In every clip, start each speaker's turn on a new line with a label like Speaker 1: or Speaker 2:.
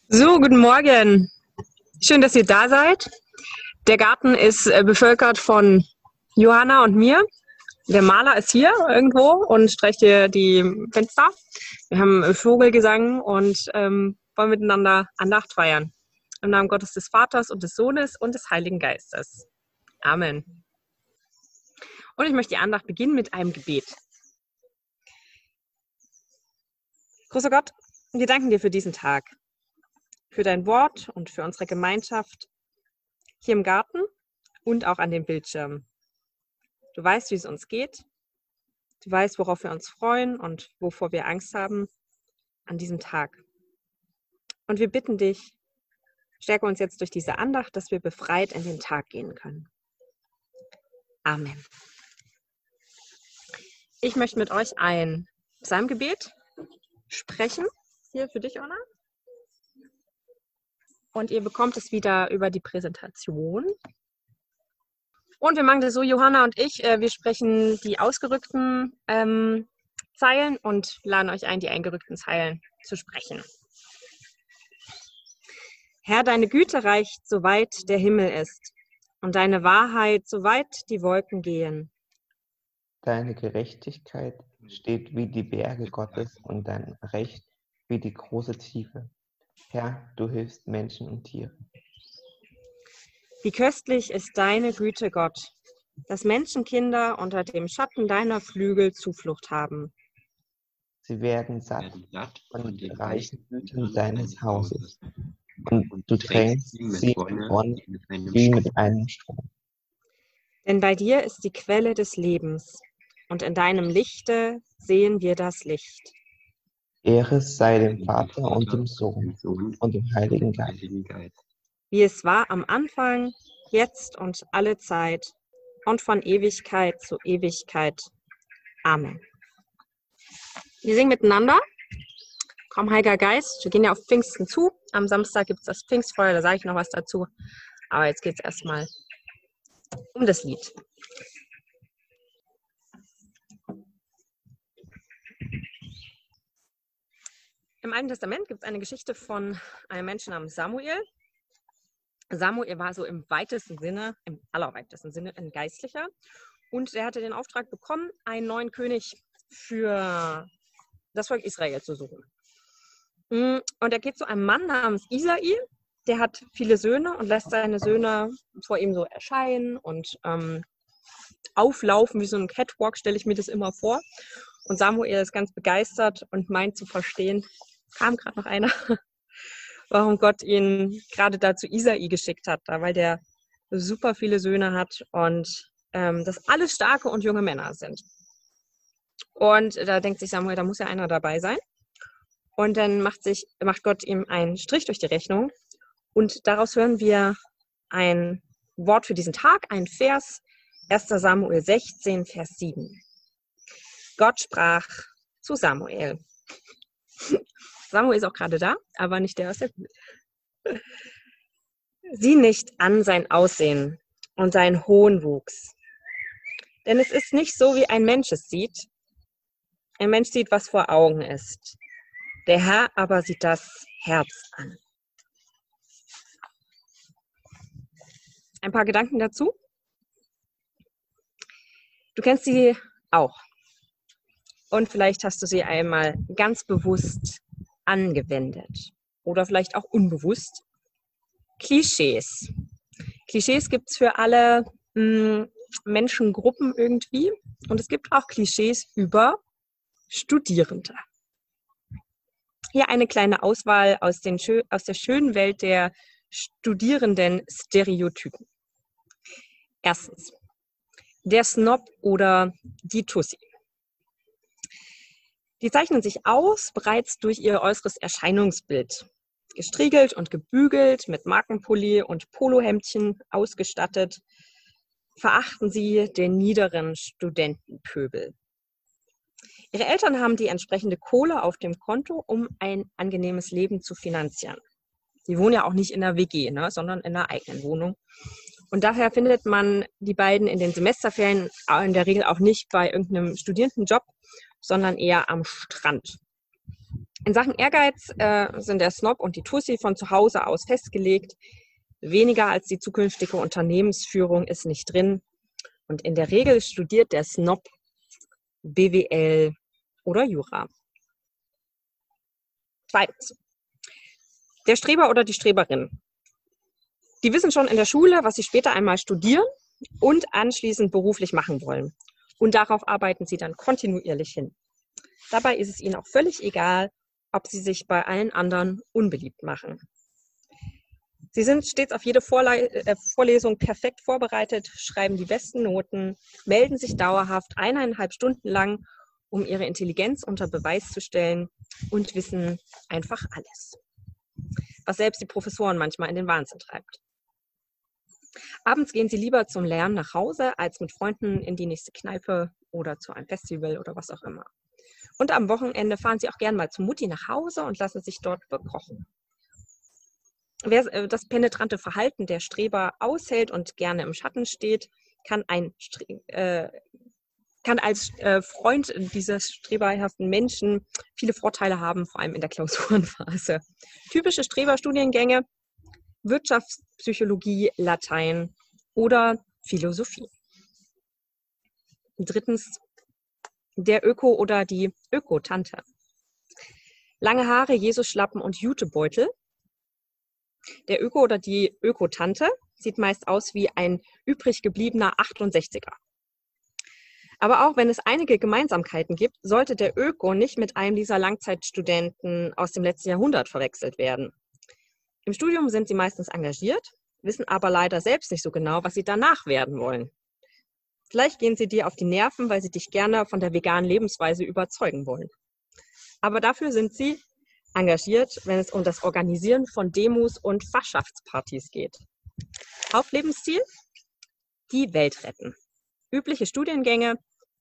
Speaker 1: So, guten Morgen. Schön, dass ihr da seid. Der Garten ist bevölkert von Johanna und mir. Der Maler ist hier irgendwo und streicht hier die Fenster. Wir haben Vogelgesang und wollen miteinander Andacht feiern. Im Namen Gottes des Vaters und des Sohnes und des Heiligen Geistes. Amen. Und ich möchte die Andacht beginnen mit einem Gebet. Großer Gott, wir danken dir für diesen Tag, für dein Wort und für unsere Gemeinschaft hier im Garten und auch an dem Bildschirm. Du weißt, wie es uns geht. Du weißt, worauf wir uns freuen und wovor wir Angst haben an diesem Tag. Und wir bitten dich, stärke uns jetzt durch diese Andacht, dass wir befreit in den Tag gehen können. Amen. Ich möchte mit euch ein Psalmgebet sprechen. Hier für dich, Anna. Und ihr bekommt es wieder über die Präsentation. Und wir machen das so, Johanna und ich, wir sprechen die ausgerückten Zeilen und laden euch ein, die eingerückten Zeilen zu sprechen. Herr, deine Güte reicht, soweit der Himmel ist, und deine Wahrheit, soweit die Wolken gehen.
Speaker 2: Deine Gerechtigkeit steht wie die Berge Gottes und dein Recht wie die große Tiefe. Herr, du hilfst Menschen und Tieren.
Speaker 1: Wie köstlich ist deine Güte, Gott, dass Menschenkinder unter dem Schatten deiner Flügel Zuflucht haben.
Speaker 2: Sie werden satt von den reichen Gütern deines Hauses, und du tränkst sie mit Wonne wie mit einem Strom.
Speaker 1: Denn bei dir ist die Quelle des Lebens, und in deinem Lichte sehen wir das Licht.
Speaker 2: Ehre sei dem Vater und dem Sohn und dem Heiligen Geist.
Speaker 1: Wie es war am Anfang, jetzt und alle Zeit und von Ewigkeit zu Ewigkeit. Amen. Wir singen miteinander. Komm, Heiliger Geist, wir gehen ja auf Pfingsten zu. Am Samstag gibt es das Pfingstfeuer, da sage ich noch was dazu. Aber jetzt geht es erstmal um das Lied. Im Alten Testament gibt es eine Geschichte von einem Menschen namens Samuel. Samuel war so im weitesten Sinne, im allerweitesten Sinne ein Geistlicher. Und er hatte den Auftrag bekommen, einen neuen König für das Volk Israel zu suchen. Und er geht zu einem Mann namens Isai, der hat viele Söhne und lässt seine Söhne vor ihm so erscheinen und auflaufen, wie so ein Catwalk, stelle ich mir das immer vor. Und Samuel ist ganz begeistert und meint zu verstehen, kam gerade noch einer, warum Gott ihn gerade dazu Isai geschickt hat, weil der super viele Söhne hat und das alles starke und junge Männer sind. Und da denkt sich Samuel, da muss ja einer dabei sein. Und dann macht Gott ihm einen Strich durch die Rechnung. Und daraus hören wir ein Wort für diesen Tag, ein Vers, 1. Samuel 16, Vers 7. Gott sprach zu Samuel. Samuel ist auch gerade da, aber nicht der aus der Bibel. Sieh nicht an sein Aussehen und seinen hohen Wuchs. Denn es ist nicht so, wie ein Mensch es sieht. Ein Mensch sieht, was vor Augen ist. Der Herr aber sieht das Herz an. Ein paar Gedanken dazu. Du kennst sie auch. Und vielleicht hast du sie einmal ganz bewusst angewendet. Oder vielleicht auch unbewusst. Klischees. Klischees gibt es für alle Menschengruppen irgendwie. Und es gibt auch Klischees über Studierende. Hier eine kleine Auswahl aus der schönen Welt der Studierenden-Stereotypen. Erstens, der Snob oder die Tussi. Die zeichnen sich aus bereits durch ihr äußeres Erscheinungsbild. Gestriegelt und gebügelt, mit Markenpulli und Polohemdchen ausgestattet, verachten sie den niederen Studentenpöbel. Ihre Eltern haben die entsprechende Kohle auf dem Konto, um ein angenehmes Leben zu finanzieren. Die wohnen ja auch nicht in einer WG, sondern in einer eigenen Wohnung. Und daher findet man die beiden in den Semesterferien in der Regel auch nicht bei irgendeinem Studierendenjob, sondern eher am Strand. In Sachen Ehrgeiz sind der Snob und die Tussi von zu Hause aus festgelegt. Weniger als die zukünftige Unternehmensführung ist nicht drin. Und in der Regel studiert der Snob BWL oder Jura. Zweitens, der Streber oder die Streberin. Die wissen schon in der Schule, was sie später einmal studieren und anschließend beruflich machen wollen. Und darauf arbeiten sie dann kontinuierlich hin. Dabei ist es ihnen auch völlig egal, ob sie sich bei allen anderen unbeliebt machen. Sie sind stets auf jede Vorlesung perfekt vorbereitet, schreiben die besten Noten, melden sich dauerhaft 1,5 Stunden lang, um ihre Intelligenz unter Beweis zu stellen und wissen einfach alles. Was selbst die Professoren manchmal in den Wahnsinn treibt. Abends gehen sie lieber zum Lernen nach Hause, als mit Freunden in die nächste Kneipe oder zu einem Festival oder was auch immer. Und am Wochenende fahren sie auch gern mal zu Mutti nach Hause und lassen sich dort bekochen. Wer das penetrante Verhalten der Streber aushält und gerne im Schatten steht, kann als Freund dieser streberhaften Menschen viele Vorteile haben, vor allem in der Klausurenphase. Typische Streberstudiengänge: Wirtschaftspsychologie, Latein oder Philosophie. Drittens, der Öko oder die Ökotante. Lange Haare, Jesus-Schlappen und Jutebeutel. Der Öko oder die Ökotante sieht meist aus wie ein übrig gebliebener 68er. Aber auch wenn es einige Gemeinsamkeiten gibt, sollte der Öko nicht mit einem dieser Langzeitstudenten aus dem letzten Jahrhundert verwechselt werden. Im Studium sind sie meistens engagiert, wissen aber leider selbst nicht so genau, was sie danach werden wollen. Vielleicht gehen sie dir auf die Nerven, weil sie dich gerne von der veganen Lebensweise überzeugen wollen. Aber dafür sind sie engagiert, wenn es um das Organisieren von Demos und Fachschaftspartys geht. Hauptlebensstil: die Welt retten. Übliche Studiengänge: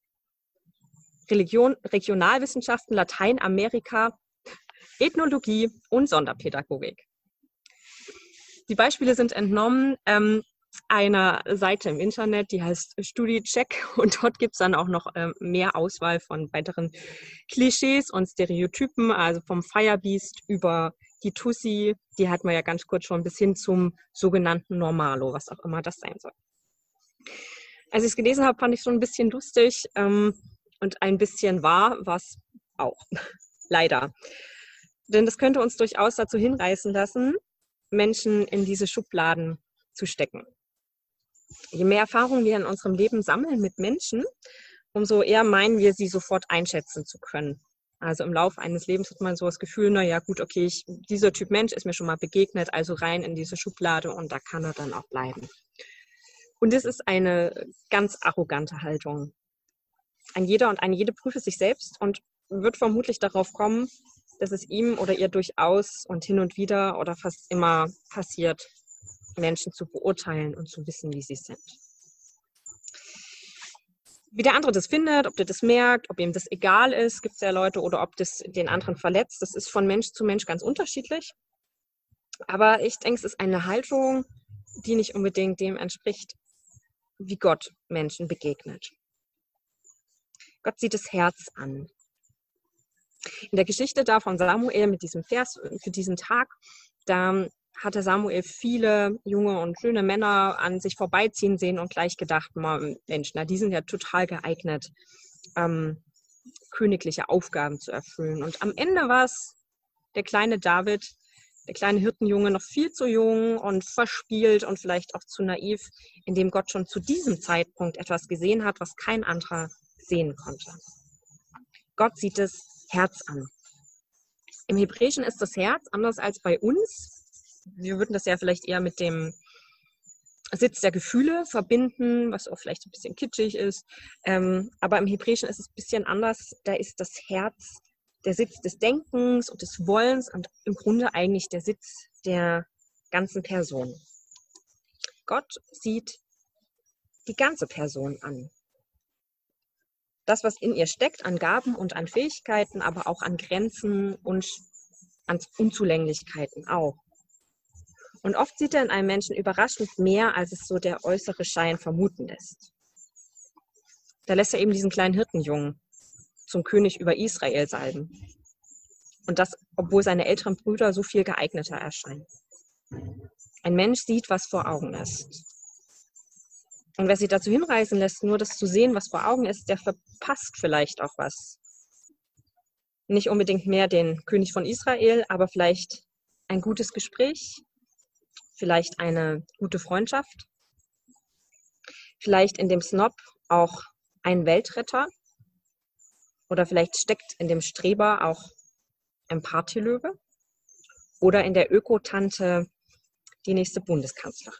Speaker 1: Religion, Regionalwissenschaften, Lateinamerika, Ethnologie und Sonderpädagogik. Die Beispiele sind entnommen einer Seite im Internet, die heißt StudiCheck, und dort gibt es dann auch noch mehr Auswahl von weiteren Klischees und Stereotypen, also vom Firebeast über die Tussi, die hat man ja ganz kurz schon, bis hin zum sogenannten Normalo, was auch immer das sein soll. Als ich es gelesen habe, fand ich es schon ein bisschen lustig und ein bisschen wahr, was auch, leider. Denn das könnte uns durchaus dazu hinreißen lassen, Menschen in diese Schubladen zu stecken. Je mehr Erfahrungen wir in unserem Leben sammeln mit Menschen, umso eher meinen wir, sie sofort einschätzen zu können. Also im Laufe eines Lebens hat man so das Gefühl, naja gut, okay, dieser Typ Mensch ist mir schon mal begegnet, also rein in diese Schublade und da kann er dann auch bleiben. Und das ist eine ganz arrogante Haltung. Ein jeder und eine jede prüfe sich selbst und wird vermutlich darauf kommen, dass es ihm oder ihr durchaus und hin und wieder oder fast immer passiert, Menschen zu beurteilen und zu wissen, wie sie sind. Wie der andere das findet, ob der das merkt, ob ihm das egal ist, gibt es ja Leute, oder ob das den anderen verletzt, das ist von Mensch zu Mensch ganz unterschiedlich. Aber ich denke, es ist eine Haltung, die nicht unbedingt dem entspricht, wie Gott Menschen begegnet. Gott sieht das Herz an. In der Geschichte da von Samuel mit diesem Vers für diesen Tag, da hatte Samuel viele junge und schöne Männer an sich vorbeiziehen sehen und gleich gedacht, Mensch, na, die sind ja total geeignet, königliche Aufgaben zu erfüllen. Und am Ende war es der kleine David, der kleine Hirtenjunge, noch viel zu jung und verspielt und vielleicht auch zu naiv, in dem Gott schon zu diesem Zeitpunkt etwas gesehen hat, was kein anderer sehen konnte. Gott sieht das Herz an. Im Hebräischen ist das Herz anders als bei uns. Wir würden das ja vielleicht eher mit dem Sitz der Gefühle verbinden, was auch vielleicht ein bisschen kitschig ist. Aber im Hebräischen ist es ein bisschen anders. Da ist das Herz der Sitz des Denkens und des Wollens und im Grunde eigentlich der Sitz der ganzen Person. Gott sieht die ganze Person an. Das, was in ihr steckt, an Gaben und an Fähigkeiten, aber auch an Grenzen und an Unzulänglichkeiten auch. Und oft sieht er in einem Menschen überraschend mehr, als es so der äußere Schein vermuten lässt. Da lässt er eben diesen kleinen Hirtenjungen zum König über Israel salben. Und das, obwohl seine älteren Brüder so viel geeigneter erscheinen. Ein Mensch sieht, was vor Augen ist. Und wer sich dazu hinreißen lässt, nur das zu sehen, was vor Augen ist, der verpasst vielleicht auch was. Nicht unbedingt mehr den König von Israel, aber vielleicht ein gutes Gespräch, vielleicht eine gute Freundschaft, vielleicht in dem Snob auch ein Weltretter oder vielleicht steckt in dem Streber auch ein Partylöwe oder in der Ökotante die nächste Bundeskanzlerin.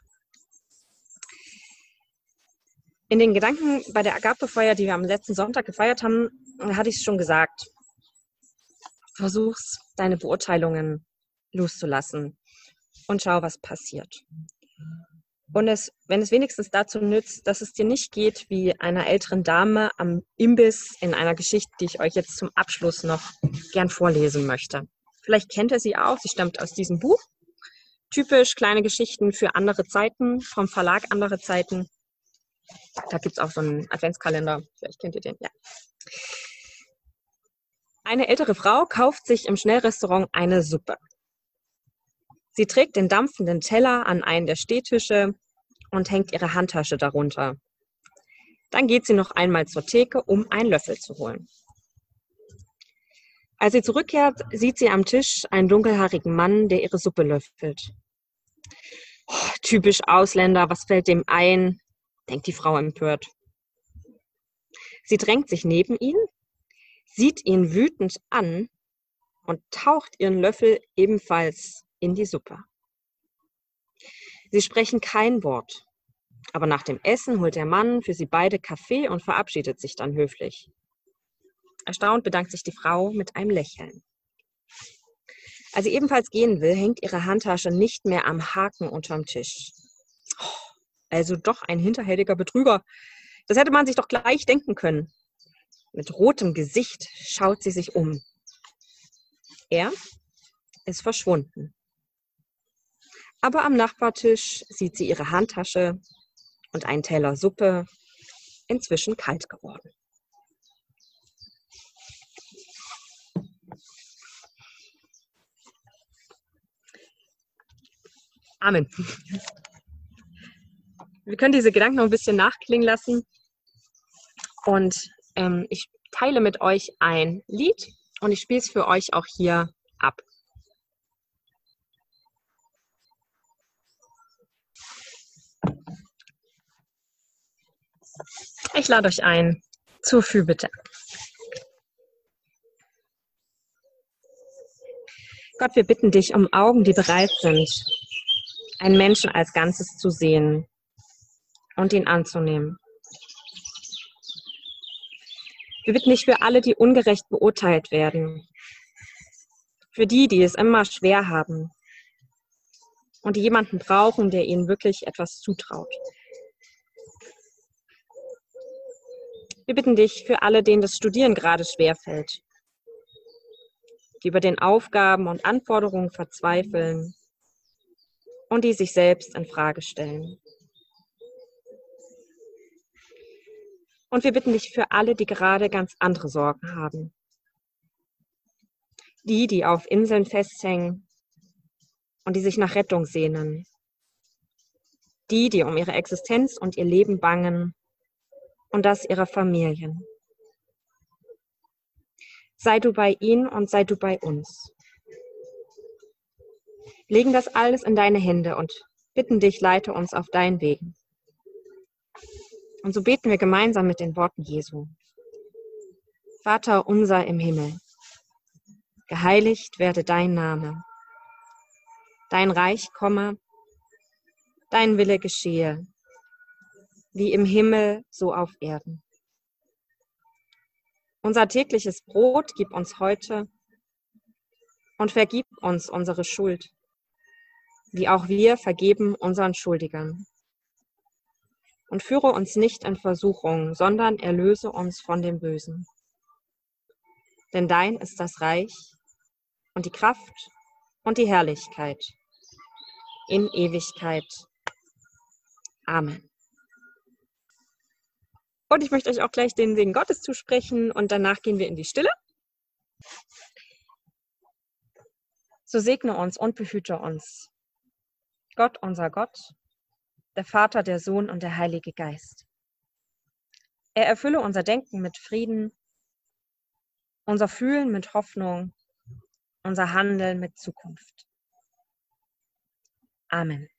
Speaker 1: In den Gedanken bei der Agapefeier, die wir am letzten Sonntag gefeiert haben, hatte ich es schon gesagt. Versuch's, deine Beurteilungen loszulassen und schau, was passiert. Und wenn es wenigstens dazu nützt, dass es dir nicht geht wie einer älteren Dame am Imbiss in einer Geschichte, die ich euch jetzt zum Abschluss noch gern vorlesen möchte. Vielleicht kennt ihr sie auch, sie stammt aus diesem Buch. Typisch kleine Geschichten für andere Zeiten, vom Verlag Andere Zeiten. Da gibt es auch so einen Adventskalender, vielleicht kennt ihr den, ja. Eine ältere Frau kauft sich im Schnellrestaurant eine Suppe. Sie trägt den dampfenden Teller an einen der Stehtische und hängt ihre Handtasche darunter. Dann geht sie noch einmal zur Theke, um einen Löffel zu holen. Als sie zurückkehrt, sieht sie am Tisch einen dunkelhaarigen Mann, der ihre Suppe löffelt. Oh, typisch Ausländer, was fällt dem ein? Denkt die Frau empört. Sie drängt sich neben ihn, sieht ihn wütend an und taucht ihren Löffel ebenfalls in die Suppe. Sie sprechen kein Wort, aber nach dem Essen holt der Mann für sie beide Kaffee und verabschiedet sich dann höflich. Erstaunt bedankt sich die Frau mit einem Lächeln. Als sie ebenfalls gehen will, hängt ihre Handtasche nicht mehr am Haken unterm Tisch. Also doch ein hinterhältiger Betrüger. Das hätte man sich doch gleich denken können. Mit rotem Gesicht schaut sie sich um. Er ist verschwunden. Aber am Nachbartisch sieht sie ihre Handtasche und einen Teller Suppe, inzwischen kalt geworden. Amen. Wir können diese Gedanken noch ein bisschen nachklingen lassen. Und ich teile mit euch ein Lied und ich spiele es für euch auch hier ab. Ich lade euch ein zur Fürbitte. Gott, wir bitten dich um Augen, die bereit sind, einen Menschen als Ganzes zu sehen und ihn anzunehmen. Wir bitten dich für alle, die ungerecht beurteilt werden, für die, die es immer schwer haben und die jemanden brauchen, der ihnen wirklich etwas zutraut. Wir bitten dich für alle, denen das Studieren gerade schwerfällt, die über den Aufgaben und Anforderungen verzweifeln und die sich selbst in Frage stellen. Und wir bitten dich für alle, die gerade ganz andere Sorgen haben. Die auf Inseln festhängen und die sich nach Rettung sehnen. Die um ihre Existenz und ihr Leben bangen und das ihrer Familien. Sei du bei ihnen und sei du bei uns. Legen das alles in deine Hände und bitten dich, leite uns auf deinen Wegen. Und so beten wir gemeinsam mit den Worten Jesu. Vater unser im Himmel, geheiligt werde dein Name. Dein Reich komme, dein Wille geschehe, wie im Himmel, so auf Erden. Unser tägliches Brot gib uns heute und vergib uns unsere Schuld, wie auch wir vergeben unseren Schuldigern. Und führe uns nicht in Versuchung, sondern erlöse uns von dem Bösen. Denn dein ist das Reich und die Kraft und die Herrlichkeit in Ewigkeit. Amen. Und ich möchte euch auch gleich den Segen Gottes zusprechen und danach gehen wir in die Stille. So segne uns und behüte uns. Gott, unser Gott, der Vater, der Sohn und der Heilige Geist. Er erfülle unser Denken mit Frieden, unser Fühlen mit Hoffnung, unser Handeln mit Zukunft. Amen.